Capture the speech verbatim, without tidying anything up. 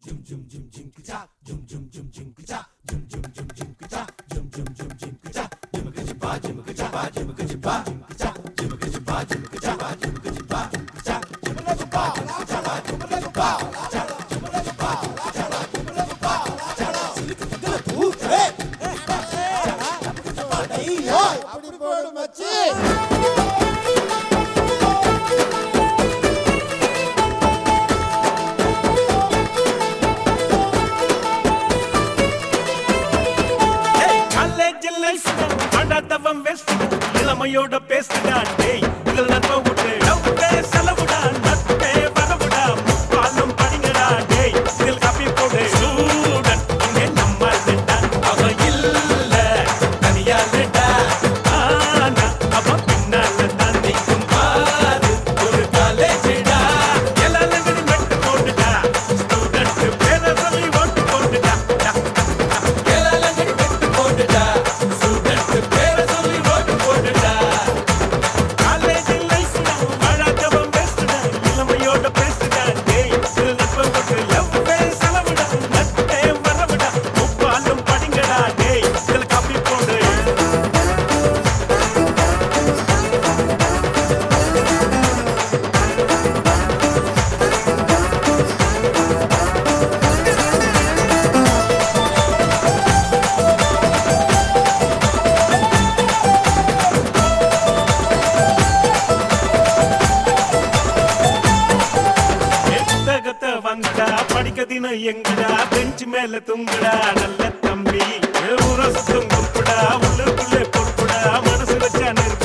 இளமையோட பேசுடா டேய் இதுல நட்ப விட்டு நட்பே செலவுடா நட்பே வரவுடா முப்பாலும் படிங்கடா டேய் இதில் காப்பி போடு ஸ்டூடண்ட் இங்கே நம்ம லெட்டா அவ இல்ல தனியாலடா ஆனா அவ பின்னால தான் நிற்கும் பாரு ஒரு காலேஜ்டா எல்லாரும் மெட்டு போடுடா ஸ்டூடண்ட் பேர சொல்லி ஓட்டு போடுடா எல்லாரும் மெட்டு போடுடா ஸ்டூடண்ட் பேர சொல்லி ஓட்டு போடுடா படிக்கதின எங்கடா பெஞ்சு மேல துங்குடா நல்ல தம்பி ஊர சுத்தம் குறுப்புடா உள்ளுக்குள்ளே பொறுப்புடா மனசு வச்சா நிற்ப